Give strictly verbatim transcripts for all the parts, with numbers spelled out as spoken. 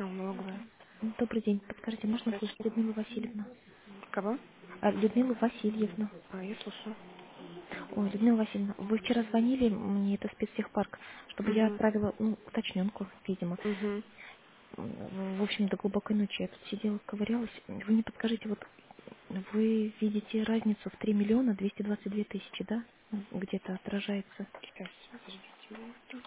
Алло, налоговая. Добрый день. Подскажите, можно услышать Здравствуйте. Людмилу Васильевну? Кого? А, Людмилу Васильевну. А, я слушаю. Ой, Людмила Васильевна, вы вчера звонили мне, это спецтехпарк, чтобы я Угу. отправила, ну, уточненку, видимо. Угу. М, В общем, до глубокой ночи я тут сидела, ковырялась. Вы не подскажите, вот вы видите разницу в три миллиона двести двадцать две тысячи, да? М, Где-то отражается. Сейчас, подождите минуту.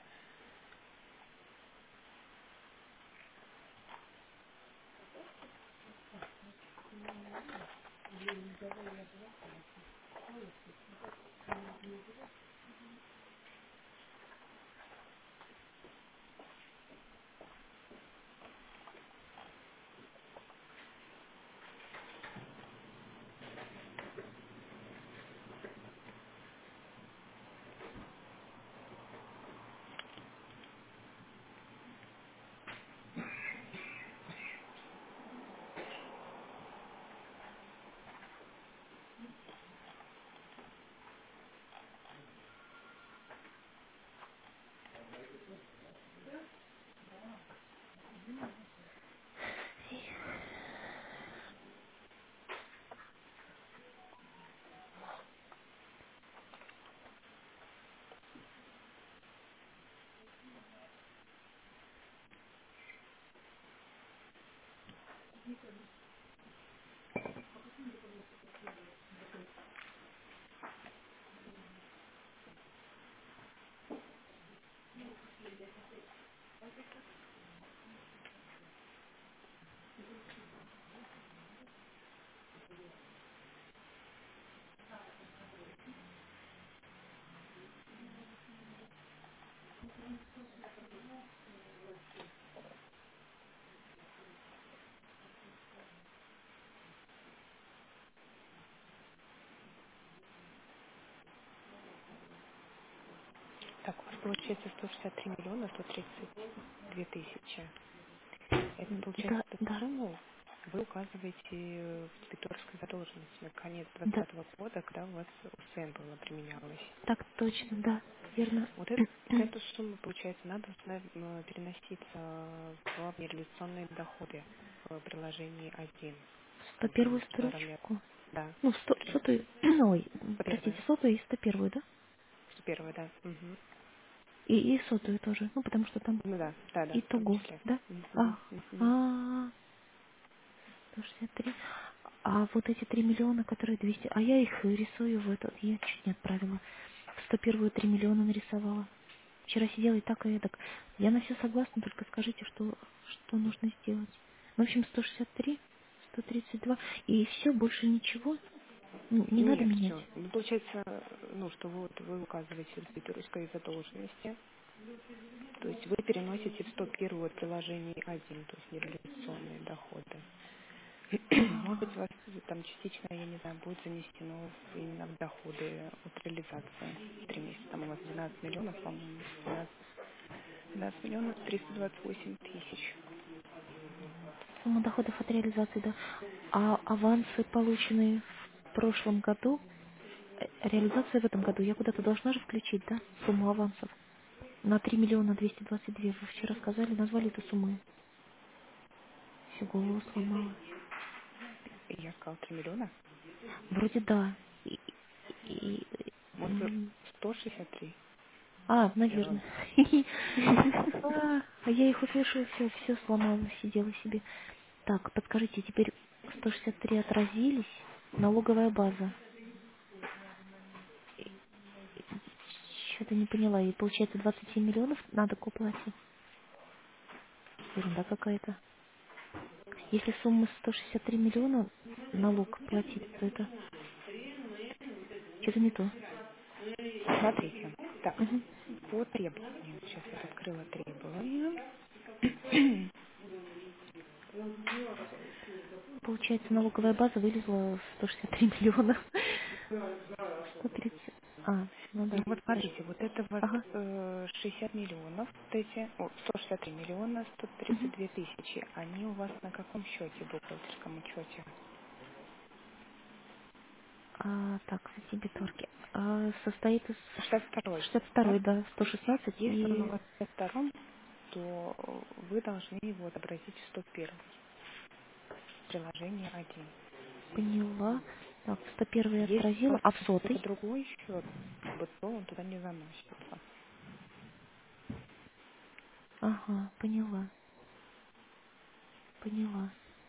Так, у вас получается сто шестьдесят три миллиона сто тридцать две тысячи. Это получается Да, эту да, сумму вы указываете в дебиторской задолженности на конец да, двадцатого года, когда у вас УСН было применялось. так точно, да, верно. Вот, это, вот эту сумму, получается, надо сюда, м, переноситься в нереализационные доходы в приложении один. сто Там первую есть два рамя. строчку. Да. Ну, сто, При- сотую, ой, По простите, первое. сотую и сто первую, да? Сто первое, да. Мгм. И, и сотую тоже, ну, потому что там Ну да, да, да, в том итого, числе. да? Мгм, А, мгм. а, сто шестьдесят три. А вот эти три миллиона, которые двести, а я их рисую в этот, я чуть не отправила. В сто первую три миллиона нарисовала. Вчера сидела и так, и так. Я на все согласна, только скажите, что, что нужно сделать. Ну, в общем, сто шестьдесят три, сто тридцать два, и все, больше ничего не не надо Нет, менять. все. Ну, получается, ну, что вот вы указываете в дебиторской задолженности, то есть вы переносите в сто первое приложение один, то есть нереализационные доходы. Может быть, у вас там частично, я не знаю, будет занесено в- именно в доходы от реализации. Три месяца, там у вас двенадцать миллионов, по-моему, двенадцать, двенадцать миллионов триста двадцать восемь тысяч. Сумма доходов от реализации, да. А авансы, полученные в прошлом году, э, реализация в этом году, я куда-то должна же включить, да, сумму авансов? На три миллиона двести двадцать две. Вы вчера сказали, назвали эту сумму. Все, голову сломала. И я сказала три миллиона. Вроде да. И- и- Может, вы м, сто шестьдесят три? а, Э, наверное. А, а я их услышала, все, все сломала, сидела себе. Так, подскажите, теперь сто шестьдесят три отразились, налоговая база. Что-то не поняла. И получается двадцать семь миллионов надо к уплате. Ерунда какая-то. Если сумма сто шестьдесят три миллиона налог платить, то это что-то не то. Смотрите. Так, Мгм. по требованиям. Сейчас я открыла требования. Получается, налоговая база вылезла в сто шестьдесят три миллиона. сто тридцать. А, ну Ну да, вот даже. смотрите, вот это вот Ага. э, шестьдесят миллионов, вот эти, о, сто шестьдесят три миллиона сто тридцать Мгм. две тысячи, они у вас на каком счете, бухгалтерском учете? А, так, в дебиторке. А, состоит из шестьдесят второй, шестьдесят да? второй, да, сто шестнадцать Если он у и... вас на втором, что вы должны его отобразить в сто один, приложение один. Поняла. Так, сто один я Если у отразила, вас а в какой-то сотый? другой счет, как бы, то он туда не заносится. Ага, поняла, поняла.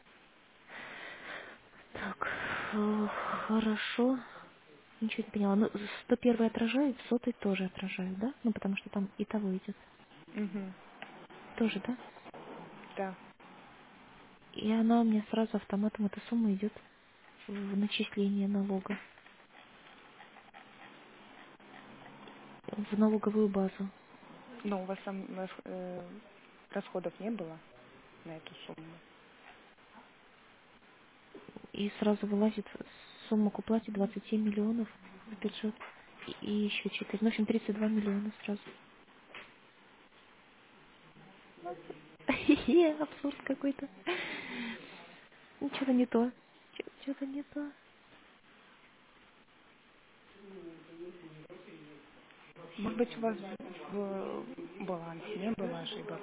Так, э, хорошо. Ничего не поняла. Ну, сто один отражает, сотый тоже отражает, да? Ну, потому что там и того идет. Угу. Тоже, да? Да. И она у меня сразу автоматом, эта сумма идет в начисление налога, в налоговую базу. Но у вас там рас- э, расходов не было на эту сумму? И сразу вылазит сумма к уплате двадцать семь миллионов в бюджет. И, и еще четыре. Ну, в общем, тридцать два миллиона сразу. Абсурд какой-то. Ну, что-то не то. Что-то не то. Может быть, у вас в балансе не было ошибок?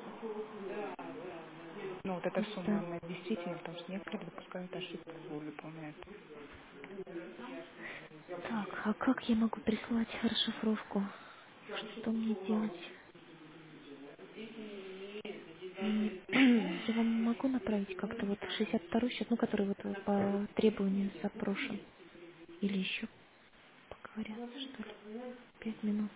Ну, вот эта сумма, Да. она действительно, потому что некоторые допускают ошибку в выполнению. Так, а как я могу прислать расшифровку? Что мне делать? М, Я вам могу направить как-то вот шестьдесят второй счет, ну, который вот по требованию запрошен. Или еще поговорят, что ли? Пять минут.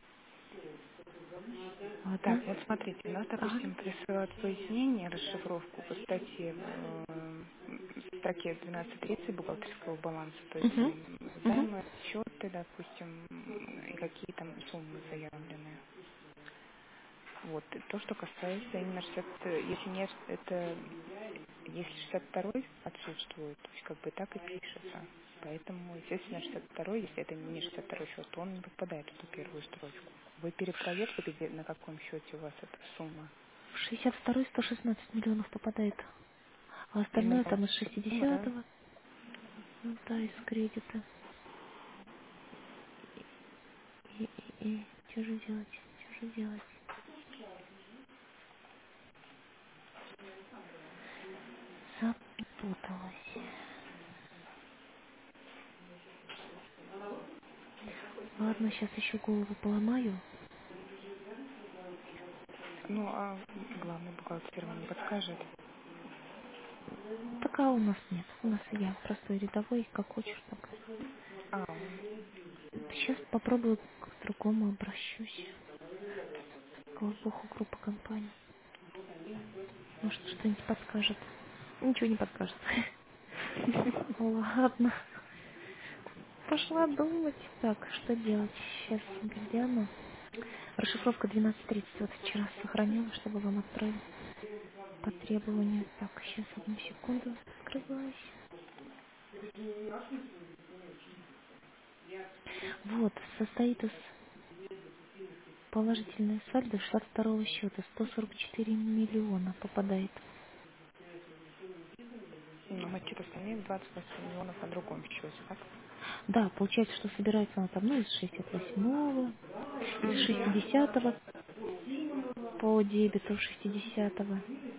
Так, Ладно. вот смотрите, у нас, Ага. допустим, присылают пояснение, расшифровку по статье, э, в строке двенадцать тридцать бухгалтерского баланса, то есть Угу. там Угу. займы, счеты, допустим, и какие там суммы заявлены. Вот, и то, что касается именно шестьдесят, если нет, это, если шестьдесят второй отсутствует, то есть как бы так и пишется. Поэтому, естественно, шестьдесят второй, если это не шестьдесят второй счет, то он не попадает в эту первую строчку. Вы перепроверьте, где, на каком счете у вас эта сумма. В шестьдесят второй сто шестнадцать миллионов попадает. А остальное Именно там из сумма, да? шестидесятого. Ну да, из кредита. И, и, и. Что же делать? Что же делать? Запуталась. Ладно, сейчас еще голову поломаю. Ну, а главный бухгалтер вам не подскажет. Так а у нас нет. У нас я простой рядовой, как хочешь, так. А, он. Сейчас попробую к другому обращусь. К богу группа компаний. Может, что-нибудь подскажет. Ничего не подскажет. Ладно. Пошла думать. Так, что делать? Сейчас гляну. Расшифровка двенадцать тридцать. Вот вчера сохранила, чтобы вам отправить по требованию. Так, сейчас одну секунду. Открываюсь. Вот, состоит из положительной сальдо шестьдесят второго счета. сто сорок четыре миллиона попадает. Ну, значит, остальные двадцать восемь миллионов на другом счете, так? Да, получается, что собирается она там, ну, из шестьдесят восьмого, из Мгм. шестидесятого по дебету шестидесятого.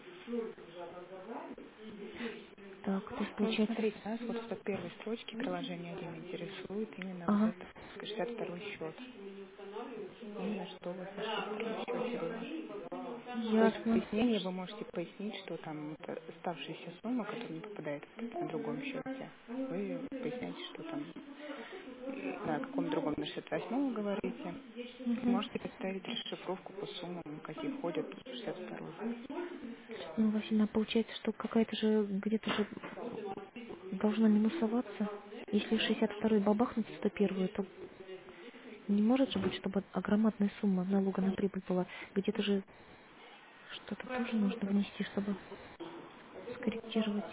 Так, то есть Ну, вот получается... смотрите, нас вот в первой строчке приложения один интересует именно вот Ага, этот шестьдесят второй счет. Именно что у вас на шестьдесят втором счете было. То есть в ясно. пояснении вы можете пояснить, что там вот оставшаяся сумма, которая не попадает на другом счете. Вы поясняете, что там, м, на каком другом, на шестьдесят восьмом говорите. Угу. Можете поставить расшифровку по суммам, какие входят в шестьдесят второй. Ну, Василина, получается, что какая-то же где-то же должна минусоваться. Если шестьдесят второй бабахнуть сто один, то не может же быть, чтобы огромадная сумма налога на прибыль была. Где-то же что-то тоже нужно внести, чтобы скорректировать.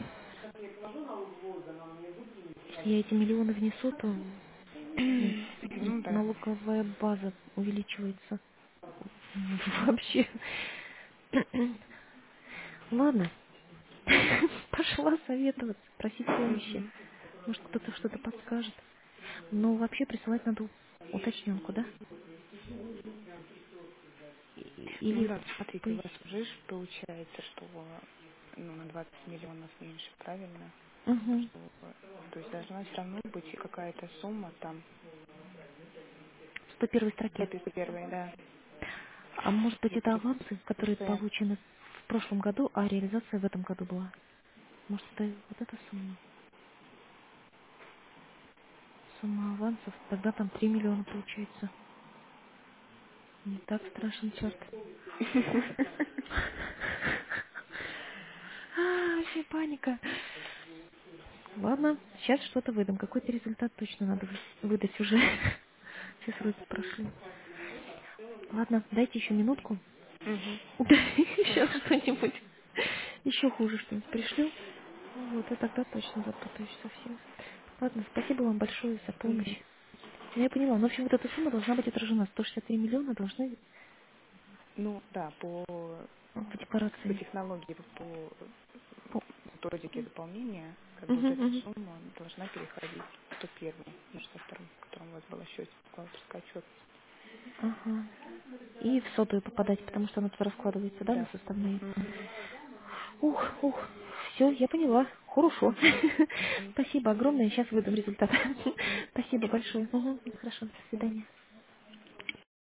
Если я эти миллионы внесу, то м, Ну да. налоговая база увеличивается. Вообще. Ладно. Пошла советоваться, просить помощи. Мгм. Может, кто-то что-то подскажет. Но вообще присылать надо уточненку, да? Ну Или да, смотрите, у пояс- вас уже ж получается, что ну, на двадцать миллионов меньше, правильно? Мгм. Что, то есть должна все равно быть и какая-то сумма там, В сто первой строке. сто первой, да, А может быть, это авансы, которые регистрация. получены в прошлом году, а реализация в этом году была? Может, это вот эта сумма? Сумма авансов, тогда там три миллиона получается. Не так страшен черт. А, вообще паника. Ладно, сейчас что-то выдам. Какой-то результат точно надо вы- выдать уже. Все сроки прошли. Ладно, дайте еще минутку. Мгм. Сейчас Хорошо. что-нибудь еще хуже что-нибудь пришлю. Вот, и тогда точно запутаюсь совсем. Ладно, спасибо вам большое за Мгм. помощь. Ну, я поняла. Ну, в общем, вот эта сумма должна быть отражена. сто шестьдесят три миллиона должны Ну да, по, в по декларации. технологии, по По- методике заполнения, как бы вот Мгм, эта мгм. сумма должна переходить в сто первый, между сто вторым, в котором у вас была счет, бухгалтерская отчет. Ага. И в сотую попадать, потому что она туда раскладывается, да, на Да. составные. Мгм. Ух, ух. Все, я поняла. Хорошо. Мгм. Мгм. Спасибо огромное. Сейчас выдам результат. Спасибо большое. Мгм. Хорошо. До Мгм. свидания.